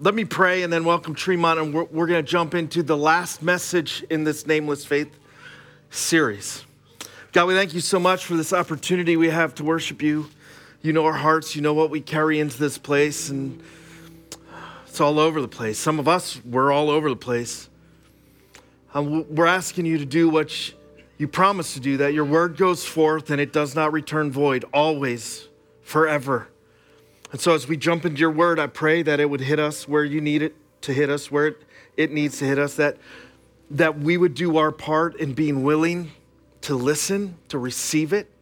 Let me pray and then welcome Tremont, and we're going to jump into the last message in this Nameless Faith series. God, we thank you so much for this opportunity we have to worship you. You know our hearts, you know what we carry into this place, and it's all over the place. Some of us, we're all over the place. We're asking you to do what you promised to do, that your word goes forth and it does not return void, always, forever. And so as we jump into your word, I pray that it would hit us where you need it to hit us, where it needs to hit us, that we would do our part in being willing to listen, to receive it,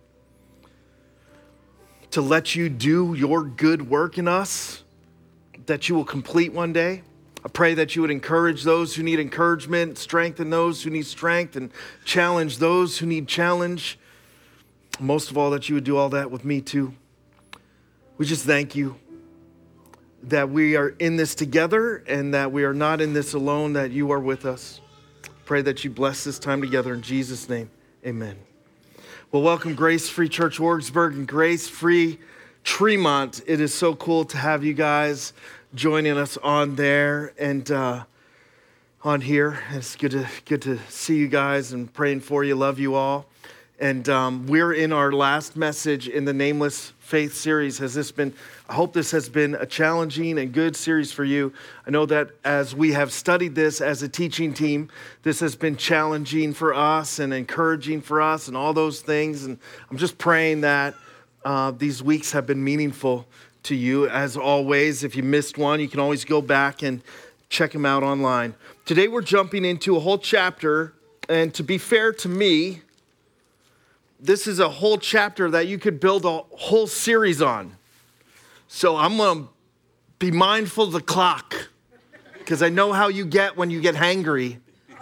to let you do your good work in us, that you will complete one day. I pray that you would encourage those who need encouragement, strengthen those who need strength, and challenge those who need challenge. Most of all, that you would do all that with me too. We just thank you that we are in this together and that we are not in this alone, that you are with us. Pray that you bless this time together in Jesus' name. Amen. Well, welcome Grace Free Church Warrensburg and Grace Free Tremont. It is so cool to have you guys joining us on there and on here. It's good to see you guys and praying for you. Love you all. And we're in our last message in the Nameless Faith series. I hope this has been a challenging and good series for you. I know that as we have studied this as a teaching team, this has been challenging for us and encouraging for us and all those things. And I'm just praying that these weeks have been meaningful to you. As always, if you missed one, you can always go back and check them out online. Today we're jumping into a whole chapter, and to be fair to me, this is a whole chapter that you could build a whole series on. So I'm going to be mindful of the clock, because I know how you get when you get hangry.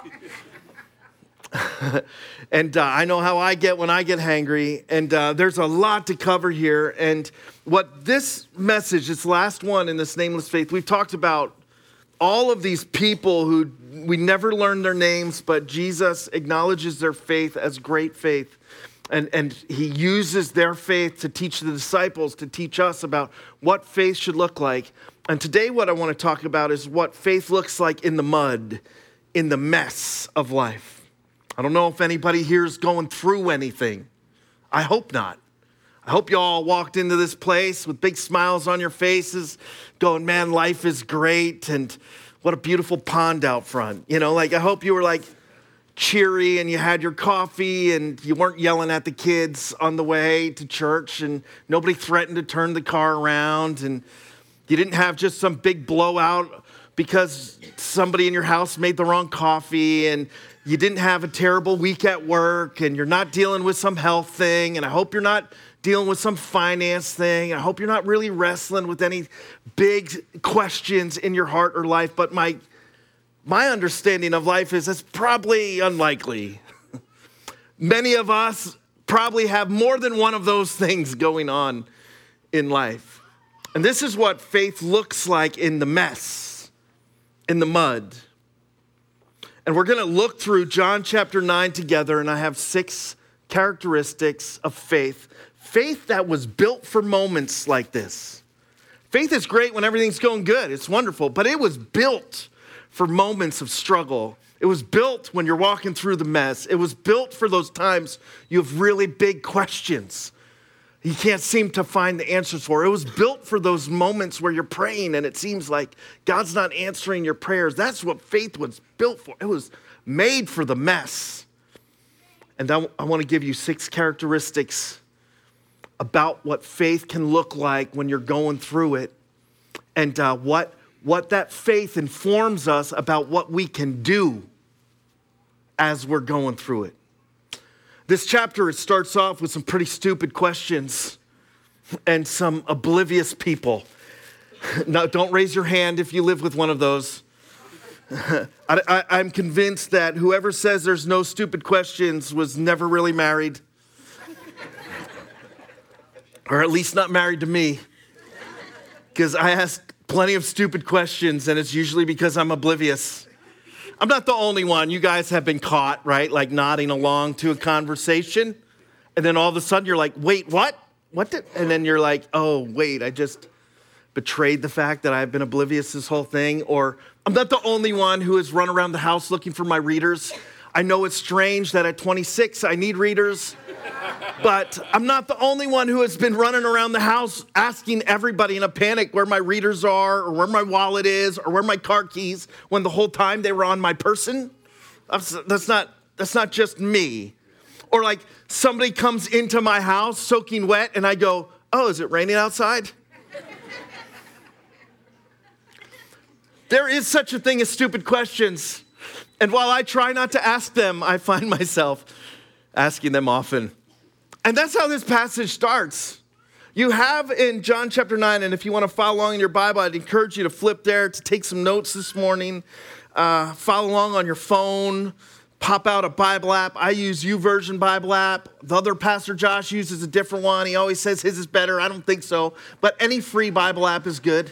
And I know how I get when I get hangry. And there's a lot to cover here. And what this message, this last one in this Nameless Faith, we've talked about all of these people who we never learned their names, but Jesus acknowledges their faith as great faith. And he uses their faith to teach the disciples, to teach us about what faith should look like. And today what I want to talk about is what faith looks like in the mud, in the mess of life. I don't know if anybody here is going through anything. I hope not. I hope you all walked into this place with big smiles on your faces, going, man, life is great, and what a beautiful pond out front. I hope you were cheery and you had your coffee and you weren't yelling at the kids on the way to church and nobody threatened to turn the car around, and you didn't have just some big blowout because somebody in your house made the wrong coffee, and you didn't have a terrible week at work, and you're not dealing with some health thing, and I hope you're not dealing with some finance thing. I hope you're not really wrestling with any big questions in your heart or life, but my understanding of life is it's probably unlikely. Many of us probably have more than one of those things going on in life. And this is what faith looks like in the mess, in the mud. And we're going to look through John chapter 9 together, and I have 6 characteristics of faith. Faith that was built for moments like this. Faith is great when everything's going good. It's wonderful, but it was built for moments of struggle. It was built when you're walking through the mess. It was built for those times you have really big questions you can't seem to find the answers for. It was built for those moments where you're praying and it seems like God's not answering your prayers. That's what faith was built for. It was made for the mess. And I want to give you 6 characteristics about what faith can look like when you're going through it, and what that faith informs us about what we can do as we're going through it. This chapter, it starts off with some pretty stupid questions and some oblivious people. Now, don't raise your hand if you live with one of those. I'm convinced that whoever says there's no stupid questions was never really married. Or at least not married to me. Because I ask plenty of stupid questions, and it's usually because I'm oblivious. I'm not the only one. You guys have been caught, right? Like nodding along to a conversation, and then all of a sudden you're like, wait, what? And then you're like, oh, wait, I just betrayed the fact that I've been oblivious this whole thing, or I'm not the only one who has run around the house looking for my readers. I know it's strange that at 26 I need readers, but I'm not the only one who has been running around the house asking everybody in a panic where my readers are, or where my wallet is, or where my car keys, when the whole time they were on my person. That's not just me. Or like somebody comes into my house soaking wet and I go, "Oh, is it raining outside?" There is such a thing as stupid questions. And while I try not to ask them, I find myself asking them often. And that's how this passage starts. You have in John chapter 9, and if you want to follow along in your Bible, I'd encourage you to flip there to take some notes this morning. Follow along on your phone. Pop out a Bible app. I use YouVersion Bible app. The other Pastor Josh uses a different one. He always says his is better. I don't think so. But any free Bible app is good.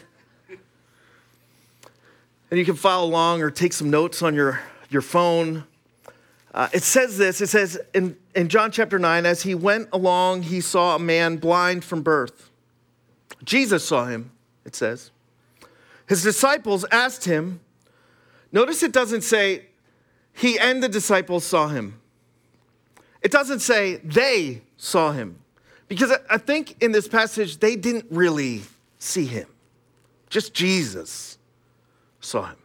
And you can follow along or take some notes on your phone. It says this. It says in John chapter 9, as he went along, he saw a man blind from birth. Jesus saw him, it says. His disciples asked him. Notice it doesn't say he and the disciples saw him. It doesn't say they saw him. Because I think in this passage, they didn't really see him. Just Jesus saw him.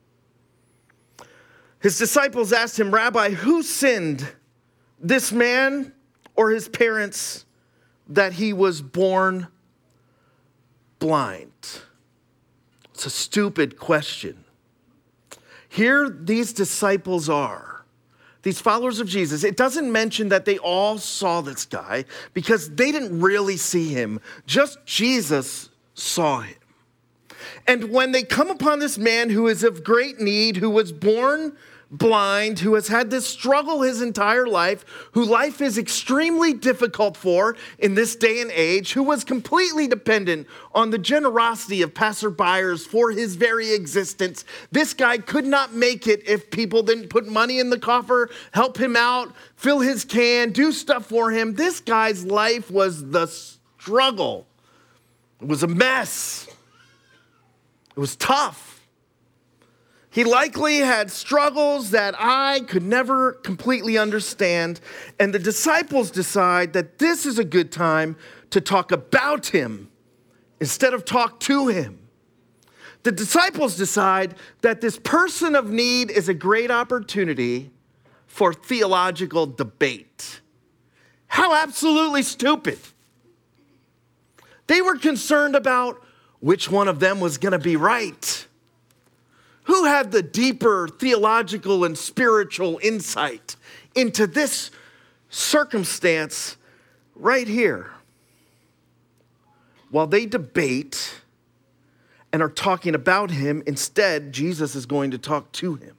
His disciples asked him, "Rabbi, who sinned, this man or his parents, that he was born blind?" It's a stupid question. Here these disciples are, these followers of Jesus. It doesn't mention that they all saw this guy because they didn't really see him. Just Jesus saw him. And when they come upon this man who is of great need, who was born blind, who has had this struggle his entire life, who life is extremely difficult for in this day and age, who was completely dependent on the generosity of passerbyers for his very existence. This guy could not make it if people didn't put money in the coffer, help him out, fill his can, do stuff for him. This guy's life was the struggle. It was a mess. It was tough. He likely had struggles that I could never completely understand. And the disciples decide that this is a good time to talk about him instead of talk to him. The disciples decide that this person of need is a great opportunity for theological debate. How absolutely stupid. They were concerned about which one of them was going to be right. Who had the deeper theological and spiritual insight into this circumstance right here? While they debate and are talking about him, instead, Jesus is going to talk to him.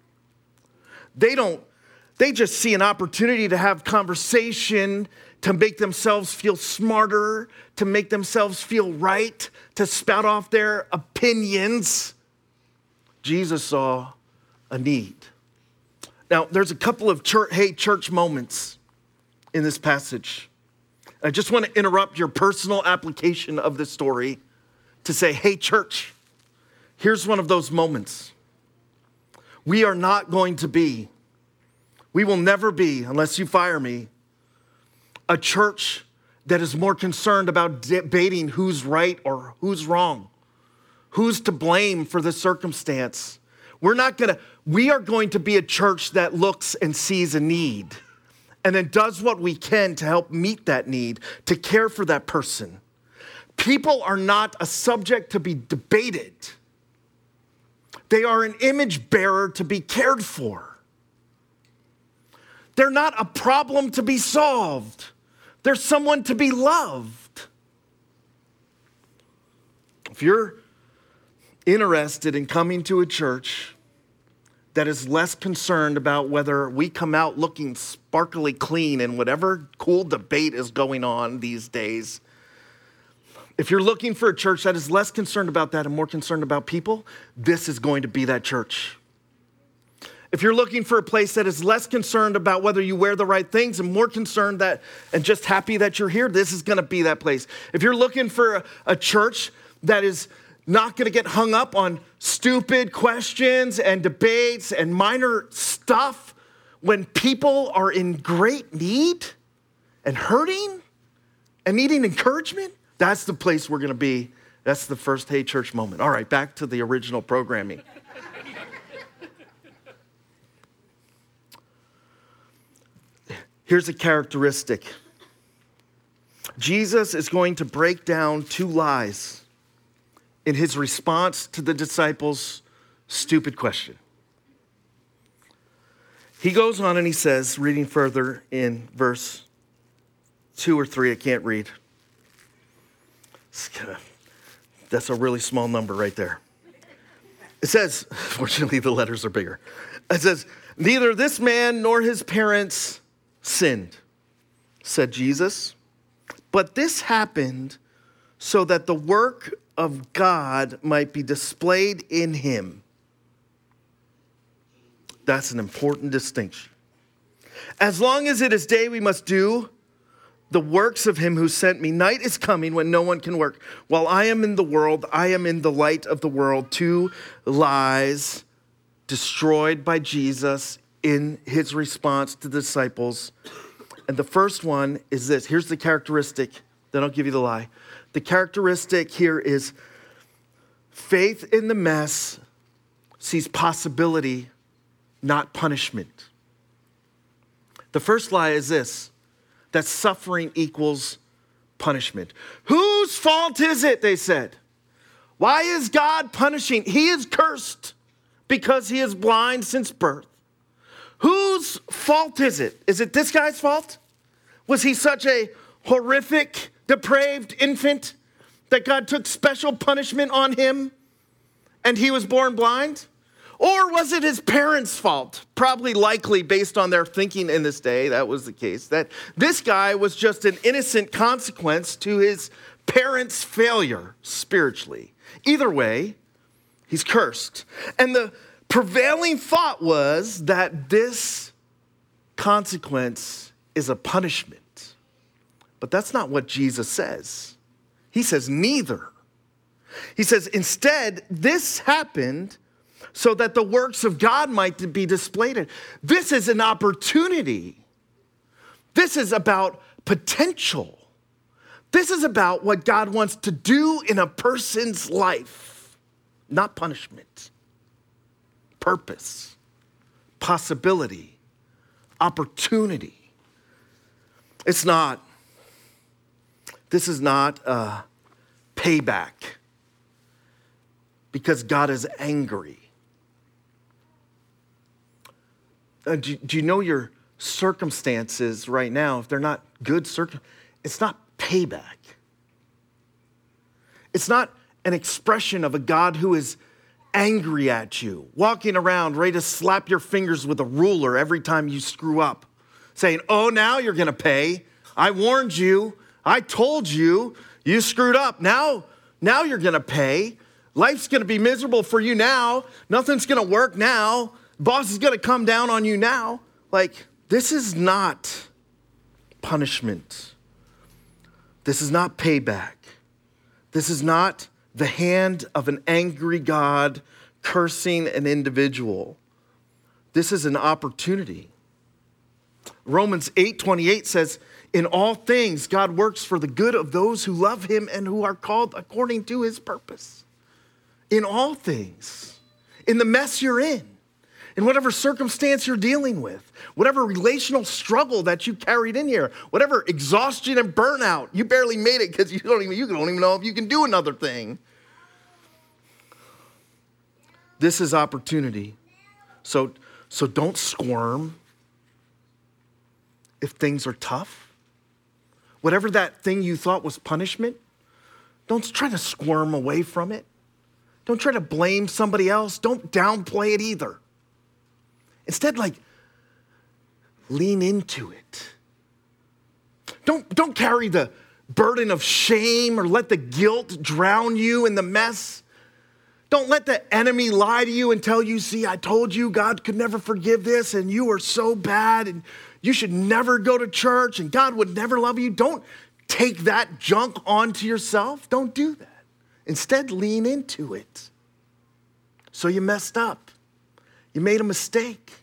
They just see an opportunity to have conversation, to make themselves feel smarter, to make themselves feel right, to spout off their opinions. Jesus saw a need. Now, there's a couple of church moments in this passage. I just want to interrupt your personal application of this story to say, hey, church, here's one of those moments. We are not going to be, we will never be, unless you fire me, a church that is more concerned about debating who's right or who's wrong. Who's to blame for the circumstance? We are going to be a church that looks and sees a need and then does what we can to help meet that need, to care for that person. People are not a subject to be debated. They are an image bearer to be cared for. They're not a problem to be solved. They're someone to be loved. If you're interested in coming to a church that is less concerned about whether we come out looking sparkly clean in whatever cool debate is going on these days, if you're looking for a church that is less concerned about that and more concerned about people, this is going to be that church. If you're looking for a place that is less concerned about whether you wear the right things and more concerned and just happy that you're here, this is going to be that place. If you're looking for a church that is not going to get hung up on stupid questions and debates and minor stuff when people are in great need and hurting and needing encouragement. That's the place we're going to be. That's the first Hey Church moment. All right, back to the original programming. Here's a characteristic. Jesus is going to break down two lies in his response to the disciples' stupid question. He goes on and he says, reading further in verse 2 or 3, I can't read. That's a really small number right there. It says, fortunately the letters are bigger. It says, neither this man nor his parents sinned, said Jesus, but this happened so that the work of God might be displayed in him. That's an important distinction. As long as it is day, we must do the works of him who sent me. Night is coming when no one can work. While I am in the world, I am in the light of the world. Two lies destroyed by Jesus in his response to the disciples. And the first one is this. Here's the characteristic. Then I'll give you the lie. The characteristic here is faith in the mess sees possibility, not punishment. The first lie is this, that suffering equals punishment. Whose fault is it, they said? Why is God punishing? He is cursed because he is blind since birth. Whose fault is it? Is it this guy's fault? Was he such a horrific, depraved infant that God took special punishment on him and he was born blind? Or was it his parents' fault? Probably likely, based on their thinking in this day, that was the case, that this guy was just an innocent consequence to his parents' failure spiritually. Either way, he's cursed. And the prevailing thought was that this consequence is a punishment. But that's not what Jesus says. He says neither. He says instead, this happened so that the works of God might be displayed. This is an opportunity. This is about potential. This is about what God wants to do in a person's life, not punishment. Purpose, possibility, opportunity. This is not a payback because God is angry. Do you know your circumstances right now, if they're not good it's not payback. It's not an expression of a God who is angry at you, walking around ready to slap your fingers with a ruler every time you screw up, saying, oh, now you're going to pay. I warned you. I told you. You screwed up. Now you're going to pay. Life's going to be miserable for you now. Nothing's going to work now. Boss is going to come down on you now. Like, this is not punishment. This is not payback. This is not the hand of an angry God cursing an individual. This is an opportunity. Romans 8:28 says, in all things, God works for the good of those who love him and who are called according to his purpose. In all things, in the mess you're in whatever circumstance you're dealing with, whatever relational struggle that you carried in here, whatever exhaustion and burnout, you barely made it because you don't even know if you can do another thing. This is opportunity. So don't squirm if things are tough. Whatever that thing you thought was punishment, don't try to squirm away from it. Don't try to blame somebody else. Don't downplay it either. Instead, lean into it. Don't carry the burden of shame or let the guilt drown you in the mess. Don't let the enemy lie to you and tell you, see, I told you God could never forgive this and you are so bad and you should never go to church and God would never love you. Don't take that junk onto yourself. Don't do that. Instead, lean into it. So you messed up. You made a mistake.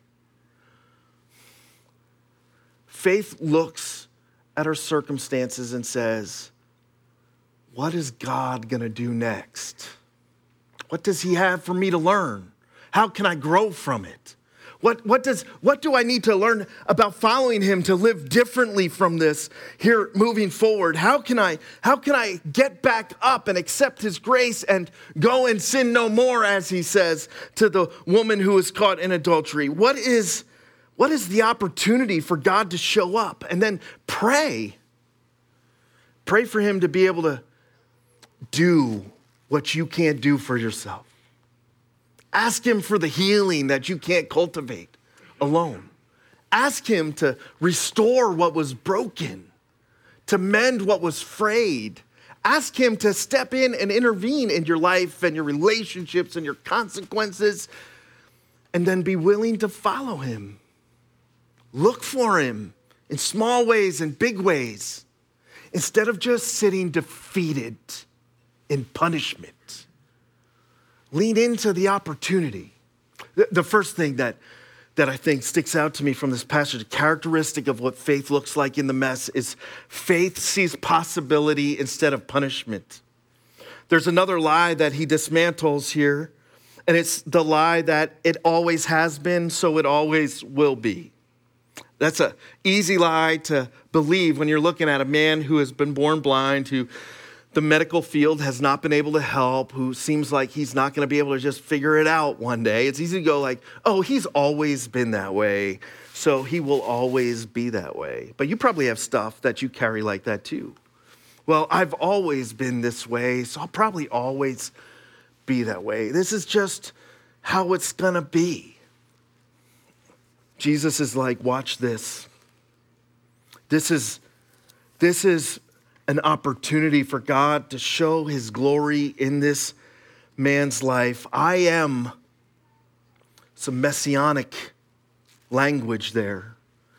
Faith looks at her circumstances and says, what is God going to do next? What does he have for me to learn? How can I grow from it? What do I need to learn about following him to live differently from this here moving forward? How can I get back up and accept his grace and go and sin no more, as he says to the woman who was caught in adultery? What is the opportunity for God to show up? And then pray. Pray for him to be able to do what you can't do for yourself. Ask him for the healing that you can't cultivate alone. Ask him to restore what was broken, to mend what was frayed. Ask him to step in and intervene in your life and your relationships and your consequences, and then be willing to follow him. Look for him in small ways and big ways, instead of just sitting defeated in punishment. Lean into the opportunity. The first thing that I think sticks out to me from this passage, a characteristic of what faith looks like in the mess, is faith sees possibility instead of punishment. There's another lie that he dismantles here, and it's the lie that it always has been, so it always will be. That's an easy lie to believe when you're looking at a man who has been born blind, who the medical field has not been able to help, who seems like he's not going to be able to just figure it out one day. It's easy to go like, oh, he's always been that way, so he will always be that way. But you probably have stuff that you carry like that too. Well, I've always been this way, so I'll probably always be that way. This is just how it's going to be. Jesus is like, watch this. This is an opportunity for God to show his glory in this man's life. I am some messianic language there.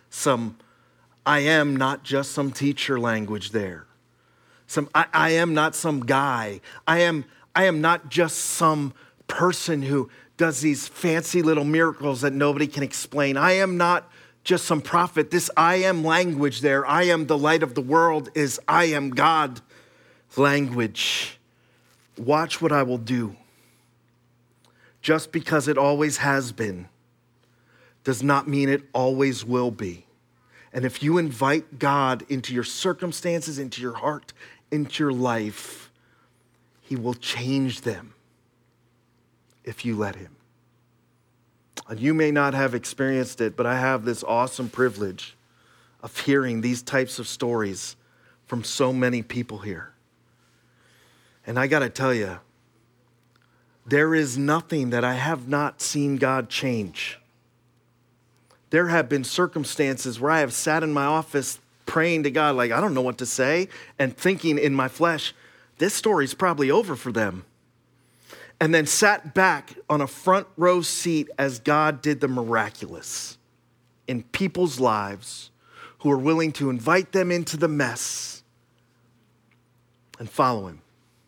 I am not just some teacher language there. I am not some guy. I am not just some person who does these fancy little miracles that nobody can explain. I am not just some prophet. This I am language there, I am the light of the world, is I am God language. Watch what I will do. Just because it always has been does not mean it always will be. And if you invite God into your circumstances, into your heart, into your life, he will change them if you let him. And you may not have experienced it, but I have this awesome privilege of hearing these types of stories from so many people here. And I got to tell you, there is nothing that I have not seen God change. There have been circumstances where I have sat in my office praying to God like, I don't know what to say, and thinking in my flesh, this story's probably over for them. And then sat back on a front row seat as God did the miraculous in people's lives who are willing to invite them into the mess and follow him.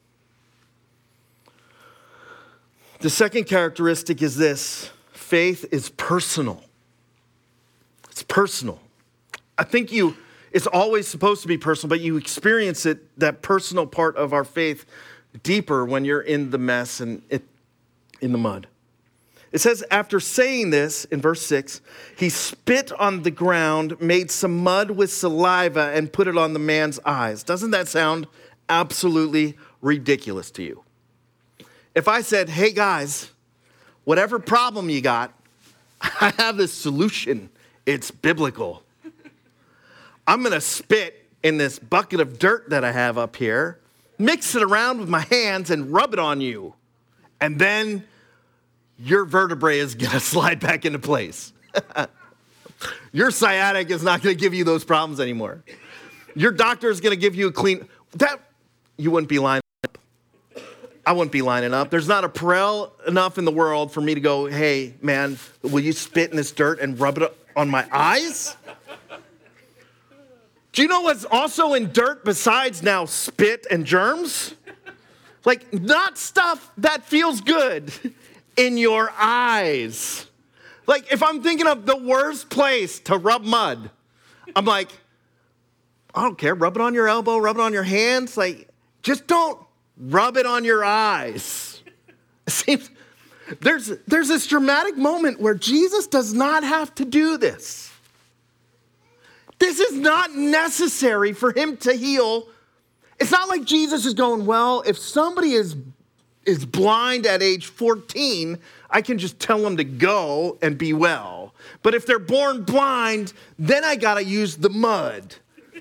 The second characteristic is this: faith is personal. It's personal. I think it's always supposed to be personal, but you experience it, that personal part of our faith, deeper when you're in the mess and in the mud. It says, after saying this, in verse 6, he spit on the ground, made some mud with saliva, and put it on the man's eyes. Doesn't that sound absolutely ridiculous to you? If I said, hey guys, whatever problem you got, I have this solution. It's biblical. I'm going to spit in this bucket of dirt that I have up here, mix it around with my hands and rub it on you. And then your vertebrae is going to slide back into place. Your sciatic is not going to give you those problems anymore. Your doctor is going to give you a clean... You wouldn't be lining up. I wouldn't be lining up. There's not a Purell enough in the world for me to go, hey, man, will you spit in this dirt and rub it on my eyes? Do you know what's also in dirt besides now spit and germs? Like, not stuff that feels good in your eyes. Like, if I'm thinking of the worst place to rub mud, I'm like, I don't care, rub it on your elbow, rub it on your hands. Like, just don't rub it on your eyes. It seems there's this dramatic moment where Jesus does not have to do this. This is not necessary for him to heal. It's not like Jesus is going, well, if somebody is blind at age 14, I can just tell them to go and be well. But if they're born blind, then I got to use the mud.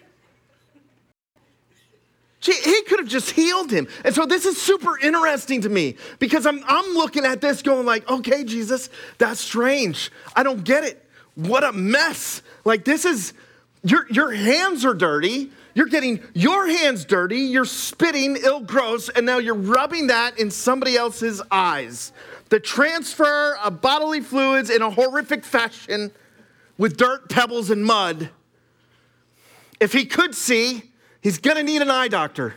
He could have just healed him. And so this is super interesting to me because I'm looking at this going like, okay, Jesus, that's strange. I don't get it. What a mess. Like this is, your hands are dirty. You're getting your hands dirty. You're spitting ill gross. And now you're rubbing that in somebody else's eyes. The transfer of bodily fluids in a horrific fashion with dirt, pebbles, and mud. If he could see, he's going to need an eye doctor.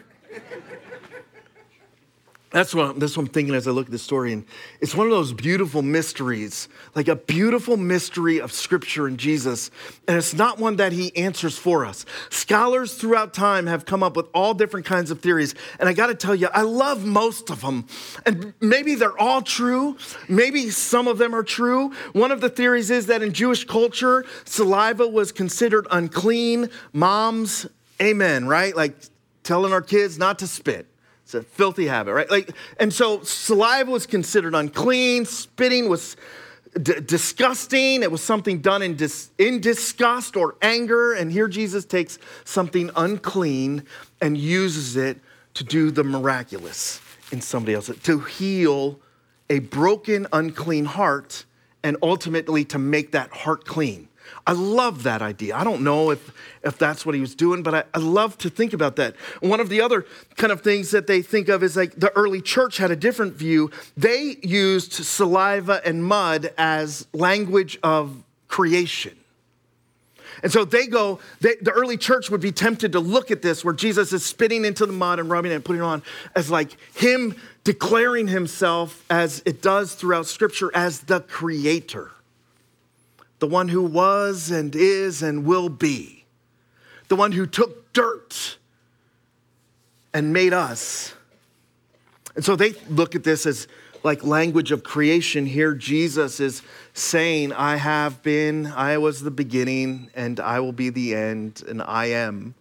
That's what I'm thinking as I look at this story. And it's one of those beautiful mysteries, like a beautiful mystery of Scripture and Jesus. And it's not one that he answers for us. Scholars throughout time have come up with all different kinds of theories. And I got to tell you, I love most of them. And maybe they're all true. Maybe some of them are true. One of the theories is that in Jewish culture, saliva was considered unclean. Moms, amen, right? Like telling our kids not to spit. It's a filthy habit, right? And so saliva was considered unclean. Spitting was disgusting. It was something done in disgust or anger. And here Jesus takes something unclean and uses it to do the miraculous in somebody else, to heal a broken, unclean heart and ultimately to make that heart clean. I love that idea. I don't know if that's what he was doing, but I love to think about that. One of the other kind of things that they think of is like the early church had a different view. They used saliva and mud as language of creation. And so the early church would be tempted to look at this where Jesus is spitting into the mud and rubbing it and putting it on as like him declaring himself, as it does throughout Scripture, as the creator. The one who was and is and will be. The one who took dirt and made us. And so they look at this as like language of creation. Here Jesus is saying, I was the beginning and I will be the end and I am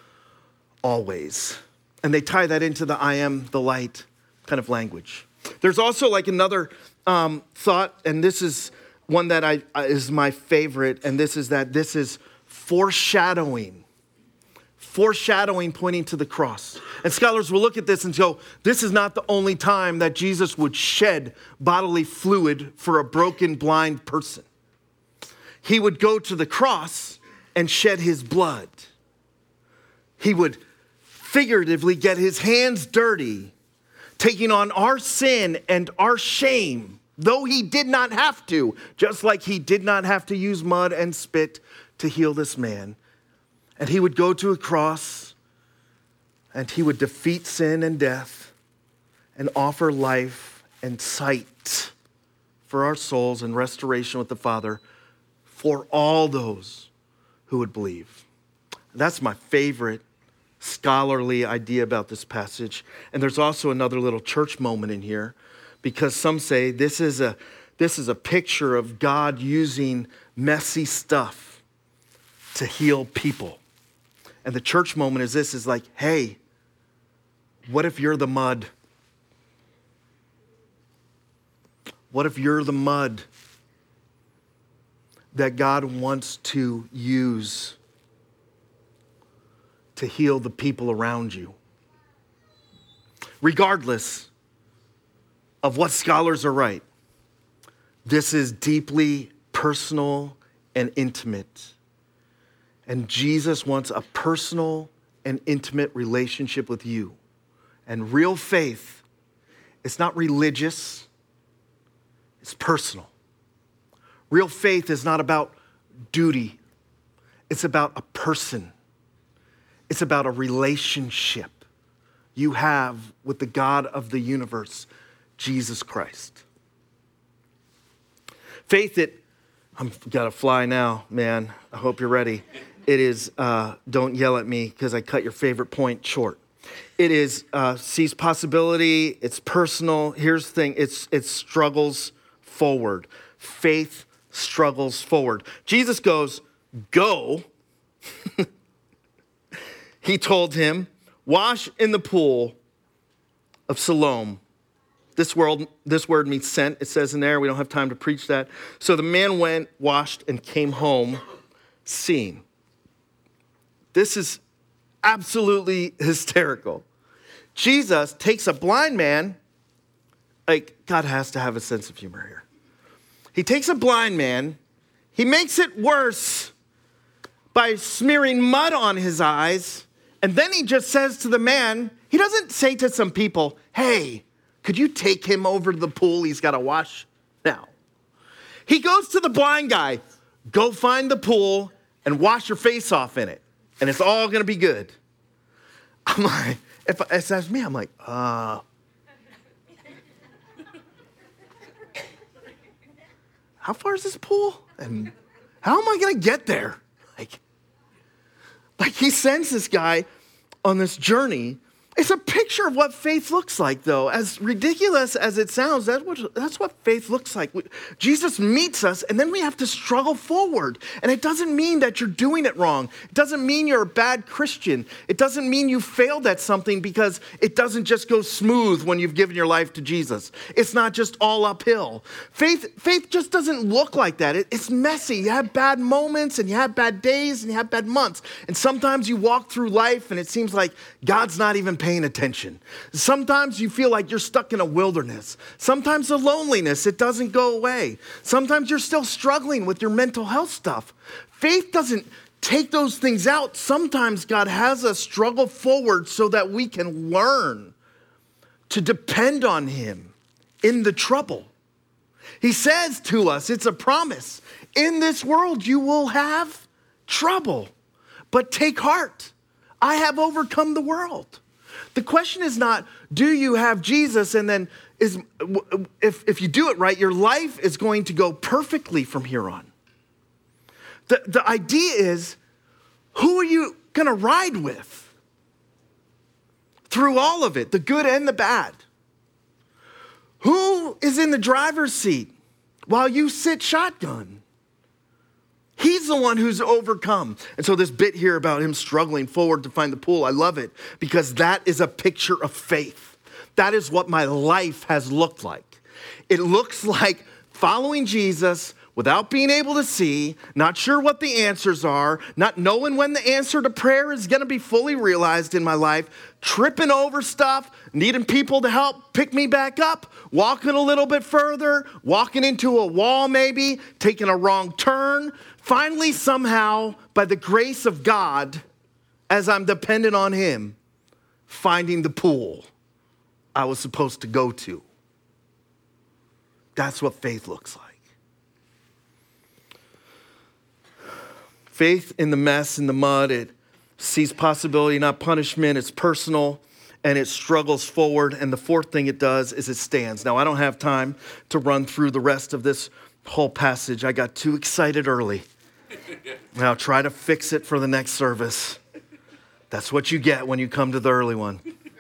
always. And they tie that into the I am the light kind of language. There's also like another thought, and this is one that is my favorite, and this is foreshadowing. Foreshadowing pointing to the cross. And scholars will look at this and go, this is not the only time that Jesus would shed bodily fluid for a broken, blind person. He would go to the cross and shed his blood. He would figuratively get his hands dirty, taking on our sin and our shame, though he did not have to, just like he did not have to use mud and spit to heal this man. And he would go to a cross and he would defeat sin and death and offer life and sight for our souls and restoration with the Father for all those who would believe. That's my favorite scholarly idea about this passage. And there's also another little church moment in here, because some say this is a picture of God using messy stuff to heal people. And the church moment is like, hey, what if you're the mud? What if you're the mud that God wants to use to heal the people around you? Regardless of what scholars are right, this is deeply personal and intimate. And Jesus wants a personal and intimate relationship with you. And real faith is not religious, it's personal. Real faith is not about duty, it's about a person. It's about a relationship. you have with the God of the universe, Jesus Christ. Faith, I've got to fly now, man. I hope you're ready. It is, don't yell at me because I cut your favorite point short. It is, sees possibility, it's personal. Here's the thing, it struggles forward. Faith struggles forward. Jesus goes, go. He told him, wash in the pool of Siloam. This word means sent. It says in there, we don't have time to preach that. So the man went, washed, and came home seeing. This is absolutely hysterical. Jesus takes a blind man, like God has to have a sense of humor here. He takes a blind man, he makes it worse by smearing mud on his eyes, and then he just says to the man, he doesn't say to some people, hey, could you take him over to the pool? He's got to wash now. He goes to the blind guy, go find the pool and wash your face off in it, and it's all going to be good. I'm like, if that's me, I'm like, how far is this pool? And how am I going to get there? Like he sends this guy on this journey. It's a picture of what faith looks like, though. As ridiculous as it sounds, that's what faith looks like. Jesus meets us, and then we have to struggle forward. And it doesn't mean that you're doing it wrong. It doesn't mean you're a bad Christian. It doesn't mean you failed at something because it doesn't just go smooth when you've given your life to Jesus. It's not just all uphill. Faith just doesn't look like that. It's messy. You have bad moments, and you have bad days, and you have bad months. And sometimes you walk through life, and it seems like God's not even paying attention. Sometimes you feel like you're stuck in a wilderness. Sometimes the loneliness, it doesn't go away. Sometimes you're still struggling with your mental health stuff. Faith doesn't take those things out. Sometimes God has us struggle forward so that we can learn to depend on him in the trouble. He says to us, it's a promise. In this world, you will have trouble, but take heart. I have overcome the world. The question is not, do you have Jesus? And then if you do it right, your life is going to go perfectly from here on. The idea is, who are you going to ride with through all of it, the good and the bad? Who is in the driver's seat while you sit shotgun? He's the one who's overcome. And so this bit here about him struggling forward to find the pool, I love it because that is a picture of faith. That is what my life has looked like. It looks like following Jesus without being able to see, not sure what the answers are, not knowing when the answer to prayer is going to be fully realized in my life, tripping over stuff, needing people to help pick me back up, walking a little bit further, walking into a wall maybe, taking a wrong turn. Finally, somehow, by the grace of God, as I'm dependent on him, finding the pool I was supposed to go to. That's what faith looks like. Faith in the mess, in the mud, it sees possibility, not punishment. It's personal, and it struggles forward. And the fourth thing it does is it stands. Now, I don't have time to run through the rest of this whole passage. I got too excited early. Now, try to fix it for the next service. That's what you get when you come to the early one.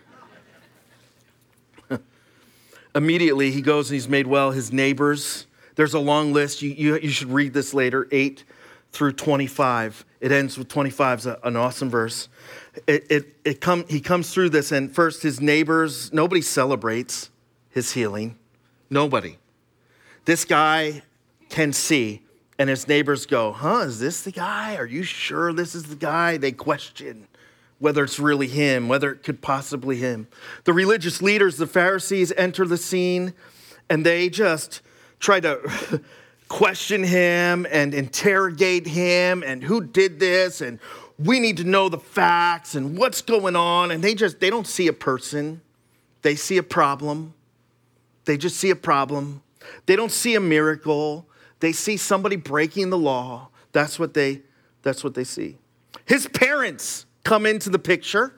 Immediately, he goes and he's made well his neighbors. There's a long list. You should read this later, 8 through 25. It ends with 25. It's an awesome verse. He comes through this, and first his neighbors, nobody celebrates his healing. Nobody. This guy can see, and his neighbors go, is this the guy? Are you sure this is the guy? They question whether it's really him, whether it could possibly him. The religious leaders, the Pharisees, enter the scene, and they just try to question him and interrogate him, and who did this, and we need to know the facts, and what's going on. And they don't see a person. They see a problem. They just see a problem. They don't see a miracle. They see somebody breaking the law. That's what they see. His parents come into the picture,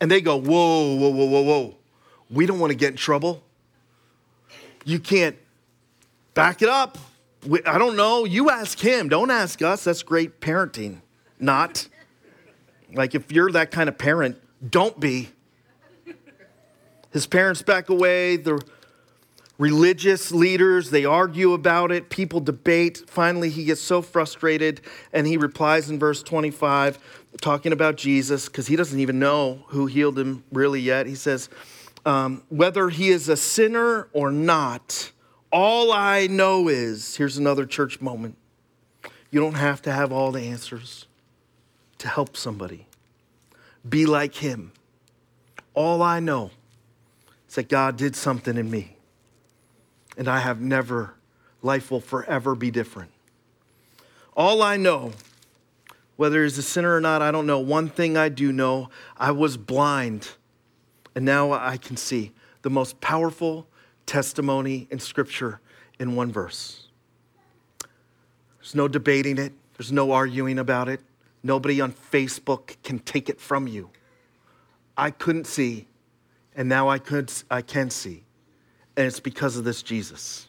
And they go, whoa, whoa, whoa, whoa, whoa. We don't want to get in trouble. You can't back it up. I don't know. You ask him. Don't ask us. That's great parenting. Not. Like if you're that kind of parent, don't be. His parents back away. The religious leaders, they argue about it. People debate. Finally, he gets so frustrated and he replies in verse 25, talking about Jesus, because he doesn't even know who healed him really yet. He says, whether he is a sinner or not, all I know is, here's another church moment. You don't have to have all the answers to help somebody. Be like him. All I know is that God did something in me. And I have never, life will forever be different. All I know, whether he's a sinner or not, I don't know. One thing I do know, I was blind, and now I can see. The most powerful testimony in Scripture in one verse. There's no debating it. There's no arguing about it. Nobody on Facebook can take it from you. I couldn't see, and now I can see. And it's because of this Jesus.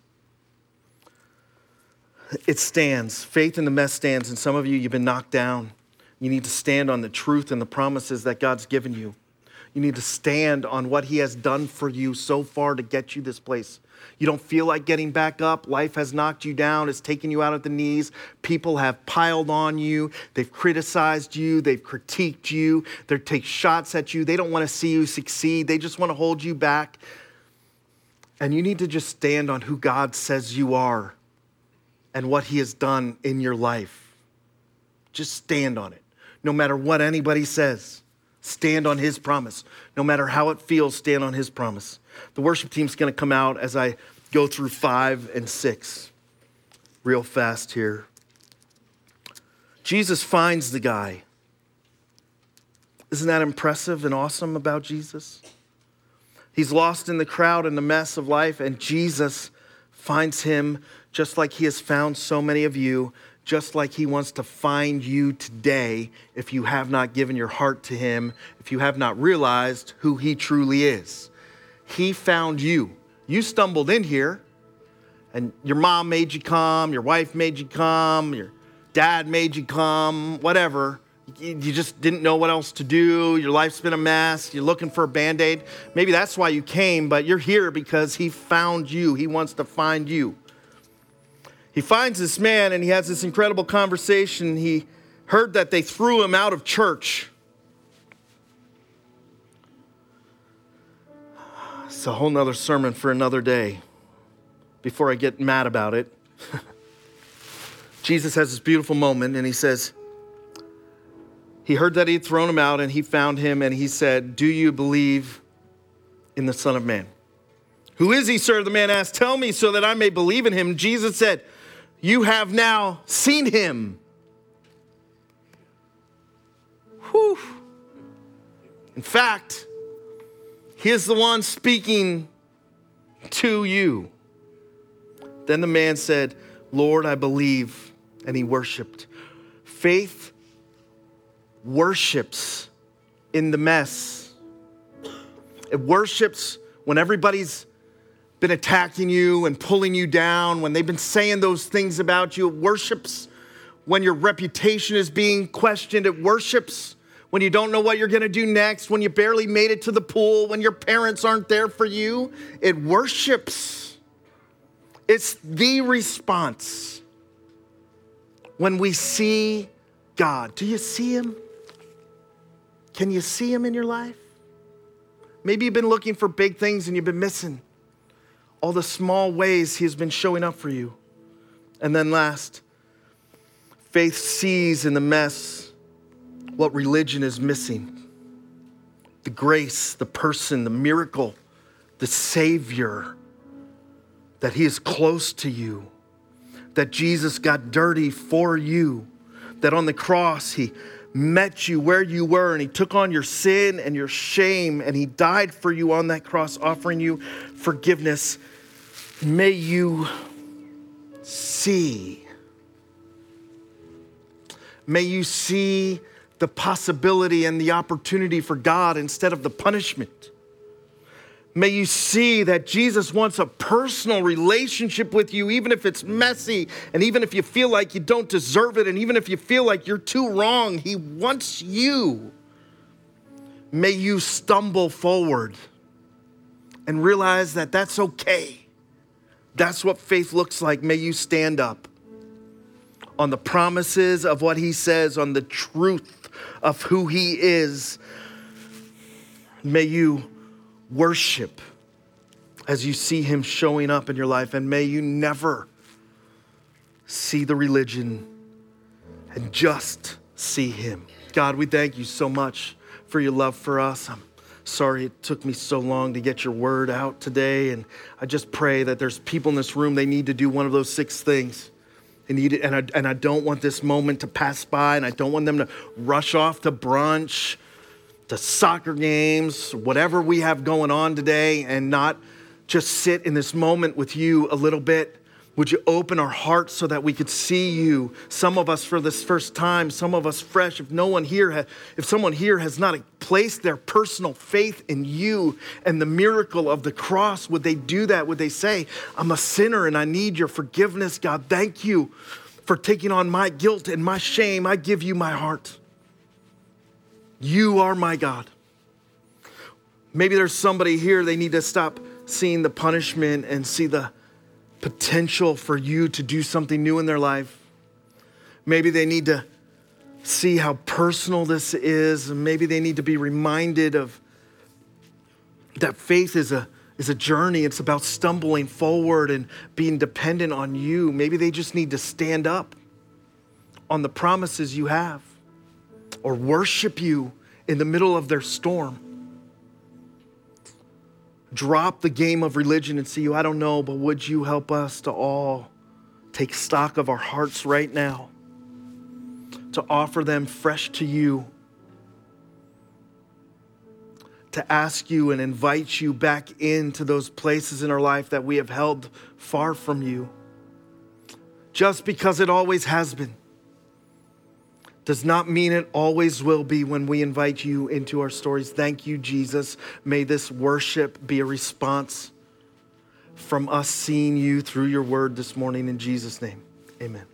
It stands. Faith in the mess stands. And some of you, you've been knocked down. You need to stand on the truth and the promises that God's given you. You need to stand on what he has done for you so far to get you this place. You don't feel like getting back up. Life has knocked you down. It's taken you out at the knees. People have piled on you. They've criticized you. They've critiqued you. They take shots at you. They don't want to see you succeed. They just want to hold you back. And you need to just stand on who God says you are and what he has done in your life. Just stand on it. No matter what anybody says, stand on his promise. No matter how it feels, stand on his promise. The worship team's going to come out as I go through 5 and 6 real fast here. Jesus finds the guy. Isn't that impressive and awesome about Jesus? He's lost in the crowd and the mess of life, and Jesus finds him just like he has found so many of you, just like he wants to find you today if you have not given your heart to him, if you have not realized who he truly is. He found you. You stumbled in here, and your mom made you come, your wife made you come, your dad made you come, whatever. You just didn't know what else to do. Your life's been a mess. You're looking for a Band-Aid. Maybe that's why you came, but you're here because he found you. He wants to find you. He finds this man and he has this incredible conversation. He heard that they threw him out of church. It's a whole nother sermon for another day before I get mad about it. Jesus has this beautiful moment and he says, he heard that he had thrown him out and he found him and he said, do you believe in the Son of Man? Who is he, sir? The man asked, tell me so that I may believe in him. Jesus said, you have now seen him. Whew. In fact, he is the one speaking to you. Then the man said, Lord, I believe. And he worshiped. Faith worships in the mess. It worships when everybody's been attacking you and pulling you down, when they've been saying those things about you. It worships when your reputation is being questioned. It worships when you don't know what you're going to do next, when you barely made it to the pool, when your parents aren't there for you. It worships. It's the response when we see God. Do you see him? Can you see him in your life? Maybe you've been looking for big things and you've been missing all the small ways he has been showing up for you. And then last, faith sees in the mess what religion is missing. The grace, the person, the miracle, the Savior, that he is close to you, that Jesus got dirty for you, that on the cross he met you where you were and he took on your sin and your shame and he died for you on that cross, offering you forgiveness. May you see. May you see the possibility and the opportunity for God instead of the punishment. May you see that Jesus wants a personal relationship with you, even if it's messy, and even if you feel like you don't deserve it, and even if you feel like you're too wrong. He wants you. May you stumble forward and realize that that's okay. That's what faith looks like. May you stand up on the promises of what he says, on the truth of who he is. May you worship as you see him showing up in your life, and may you never see the religion and just see him. God, we thank you so much for your love for us. I'm sorry it took me so long to get your word out today, and I just pray that there's people in this room, they need to do one of those 6 things. They need it, and I don't want this moment to pass by, and I don't want them to rush off to brunch, to soccer games, whatever we have going on today, and not just sit in this moment with you a little bit. Would you open our hearts so that we could see you? Some of us for this first time, some of us fresh. If someone here has not placed their personal faith in you and the miracle of the cross, would they do that? Would they say, I'm a sinner and I need your forgiveness, God. Thank you for taking on my guilt and my shame. I give you my heart. You are my God. Maybe there's somebody here, they need to stop seeing the punishment and see the potential for you to do something new in their life. Maybe they need to see how personal this is, and maybe they need to be reminded of that faith is a journey. It's about stumbling forward and being dependent on you. Maybe they just need to stand up on the promises you have, or worship you in the middle of their storm. Drop the game of religion and see you. I don't know, but would you help us to all take stock of our hearts right now, to offer them fresh to you, to ask you and invite you back into those places in our life that we have held far from you. Just because it always has been does not mean it always will be when we invite you into our stories. Thank you, Jesus. May this worship be a response from us seeing you through your word this morning. In Jesus' name, amen.